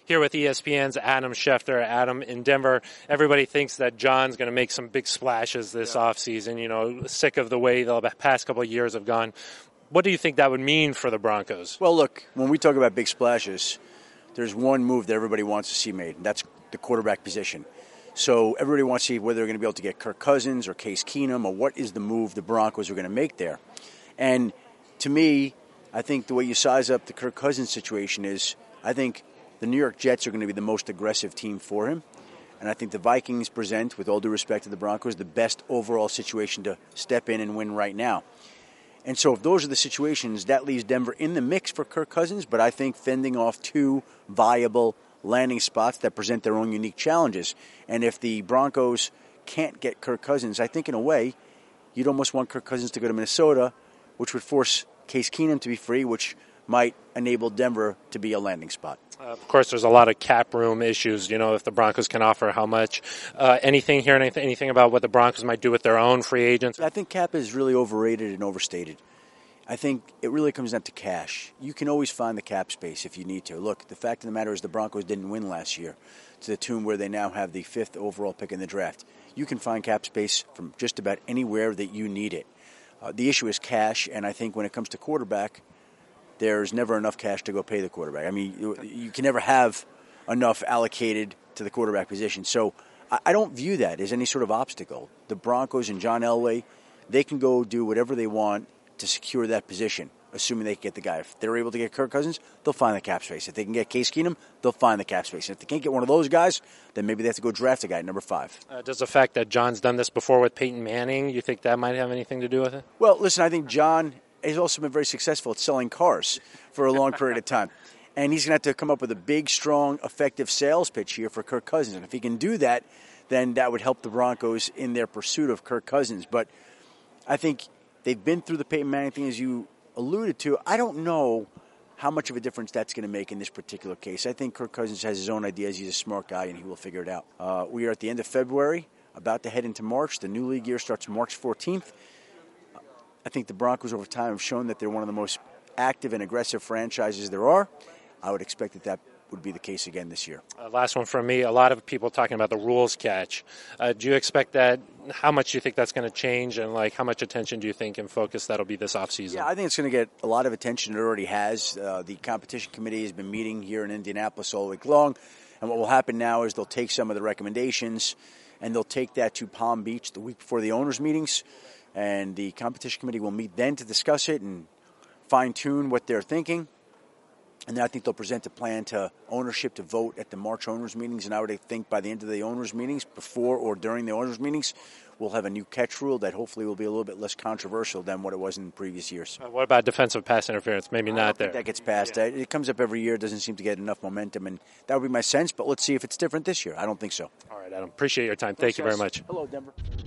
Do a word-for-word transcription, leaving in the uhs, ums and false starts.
Here with E S P N's Adam Schefter. Adam, in Denver, everybody thinks that John's going to make some big splashes this yeah. offseason. You know, sick of the way the past couple of years have gone. What do you think that would mean for the Broncos? Well, look, when we talk about big splashes, there's one move that everybody wants to see made, and that's the quarterback position. So everybody wants to see whether they're going to be able to get Kirk Cousins or Case Keenum, or what is the move the Broncos are going to make there. And to me, I think the way you size up the Kirk Cousins situation is, I think the New York Jets are going to be the most aggressive team for him. And I think the Vikings present, with all due respect to the Broncos, the best overall situation to step in and win right now. And so if those are the situations, that leaves Denver in the mix for Kirk Cousins, but I think fending off two viable landing spots that present their own unique challenges. And if the Broncos can't get Kirk Cousins, I think in a way, you'd almost want Kirk Cousins to go to Minnesota, which would force Case Keenum to be free, which might enable Denver to be a landing spot. Uh, of course, there's a lot of cap room issues, you know, if the Broncos can offer how much. Uh, anything here, anything, anything about what the Broncos might do with their own free agents? I think cap is really overrated and overstated. I think it really comes down to cash. You can always find the cap space if you need to. Look, the fact of the matter is the Broncos didn't win last year to the tune where they now have the fifth overall pick in the draft. You can find cap space from just about anywhere that you need it. Uh, the issue is cash, and I think when it comes to quarterback, there's never enough cash to go pay the quarterback. I mean, you, you can never have enough allocated to the quarterback position. So I, I don't view that as any sort of obstacle. The Broncos and John Elway, they can go do whatever they want to secure that position, assuming they can get the guy. If they're able to get Kirk Cousins, they'll find the cap space. If they can get Case Keenum, they'll find the cap space. If they can't get one of those guys, then maybe they have to go draft a guy at number five. Uh, does the fact that John's done this before with Peyton Manning, you think that might have anything to do with it? Well, listen, I think John has also been very successful at selling cars for a long period of time. And he's going to have to come up with a big, strong, effective sales pitch here for Kirk Cousins. And if he can do that, then that would help the Broncos in their pursuit of Kirk Cousins. But I think they've been through the Peyton Manning thing, as you alluded to. I don't know how much of a difference that's going to make in this particular case. I think Kirk Cousins has his own ideas. He's a smart guy, and he will figure it out. Uh, we are at the end of February, about to head into March. The new league year starts March fourteenth. I think the Broncos over time have shown that they're one of the most active and aggressive franchises there are. I would expect that that would be the case again this year. Uh, last one from me. A lot of people talking about the rules catch. Uh, do you expect that? How much do you think that's going to change, and like how much attention do you think and focus that'll be this offseason? Yeah, I think it's going to get a lot of attention. It already has. Uh, the competition committee has been meeting here in Indianapolis all week long, and what will happen now is they'll take some of the recommendations and they'll take that to Palm Beach the week before the owners' meetings. And the competition committee will meet then to discuss it and fine-tune what they're thinking. And then I think they'll present a plan to ownership to vote at the March owners' meetings. And I would think by the end of the owners' meetings, before or during the owners' meetings, we'll have a new catch rule that hopefully will be a little bit less controversial than what it was in previous years. Uh, what about defensive pass interference? Maybe I not don't there. Think that gets passed. Yeah. It comes up every year. It doesn't seem to get enough momentum. And that would be my sense. But let's see if it's different this year. I don't think so. All right, Adam. Appreciate your time. Thank Thanks, you very much. Hello, Denver.